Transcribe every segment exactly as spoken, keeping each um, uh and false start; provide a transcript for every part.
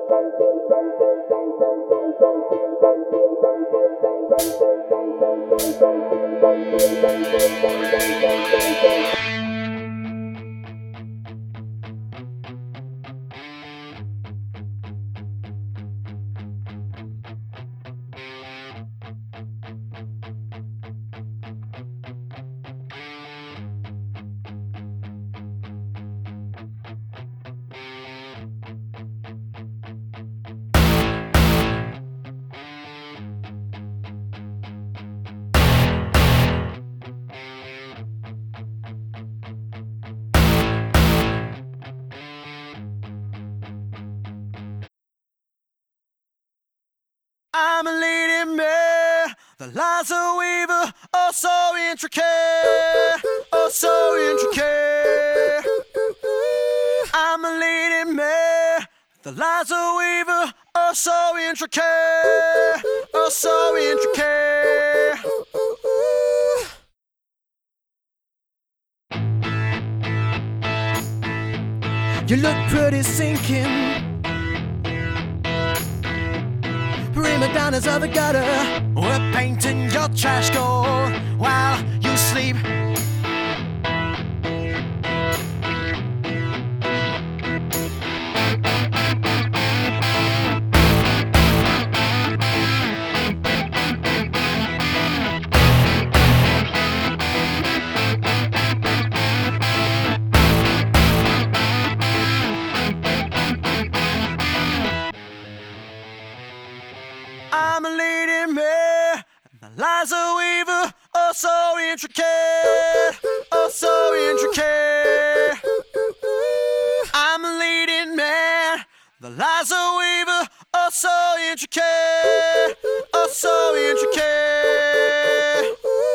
I'm a leading man, the lines are weaver, oh so intricate, oh so intricate. I'm a leading man, the lines are weaver, oh so intricate, oh so intricate. You look pretty sinking, prima donnas of the gutter. We're painting your trash gold while you sleep. I'm a leading man, the lines are weaver, oh so intricate, oh so intricate. I'm a leading man, the lines are weaver, oh so intricate, oh so intricate.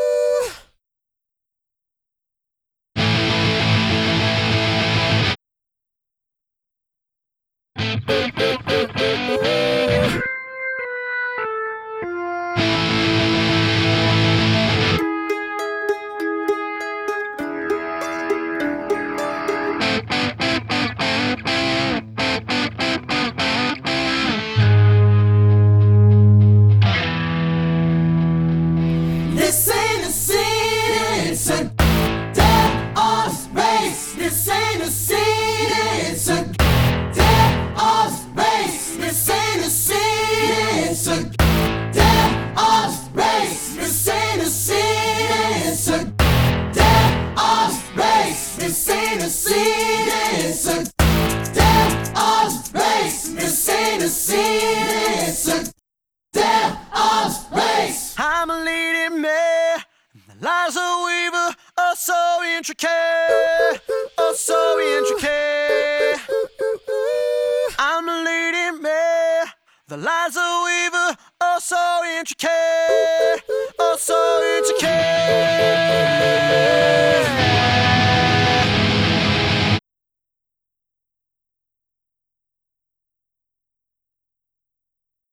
This ain't a scene, it's a dead horse race. This ain't a scene, it's a dead horse race. This ain't a scene, it's a dead horse race. This ain't a scene, it's a dead horse race. This ain't a scene, it's a dead horse race. This ain't a scene, it's a dead horse race. I'm a leading man, the lines are weaver, oh so intricate, oh so intricate. I'm a leading man, the lines are weaver, oh so intricate, oh so intricate.